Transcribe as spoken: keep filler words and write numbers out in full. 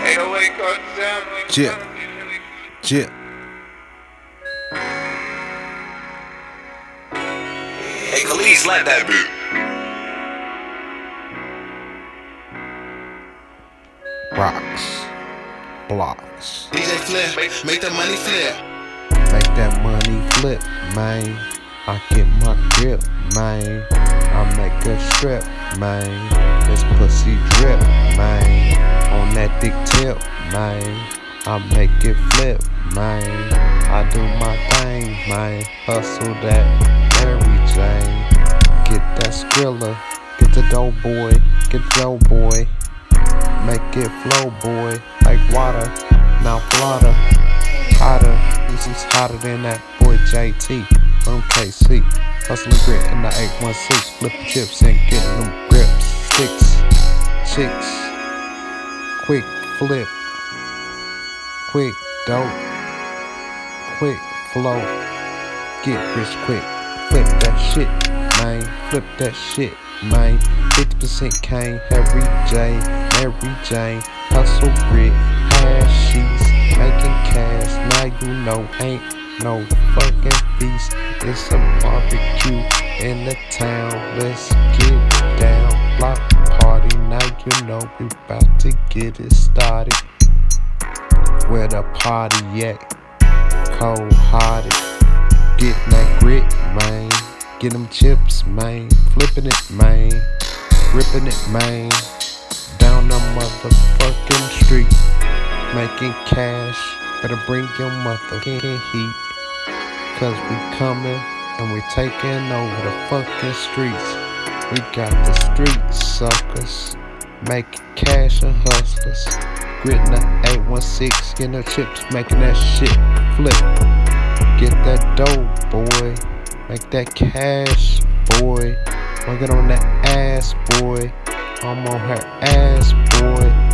Chip, chip. Hey, Khalid, slap that beat. Rocks, blocks. D J Flip, make, make the money flip. Make that money flip, man. I get my grip, man. I make a strip, man. This pussy drip, man. On that dick tip, man. I make it flip, man. I do my thing, man. Hustle that Mary Jane. Get that Skrilla, get the dough boy, get the dough boy. Make it flow, boy, like water. Now Florida, hotter. This is hotter than that boy J T from K C. Hustling grit in the eight one six. Flipping chips and getting them grips. Sticks, chicks. Quick flip. Quick dope. Quick flow. Get rich quick. Flip that shit, man. Flip that shit, man. fifty percent cane, Harry J, Mary Jane. Hustle grit, hash sheets. Making cash, now you know ain't no fucking feast. It's a barbecue in the town. Let's get down, block party. Now you know we about to get it started. Where the party at? Cold hearted. Getting that grit, man. Get them chips, man. Flipping it, man. Ripping it, man. Down the motherfucking street. Making cash, better bring your motherfucking heat. Cause we coming and we taking over the fucking streets. We got the street suckers, making cash and hustlers. Gritting the eight one six, getting the chips, making that shit flip. Get that dough, boy. Make that cash, boy. I'll get on that ass, boy. I'm on her ass, boy.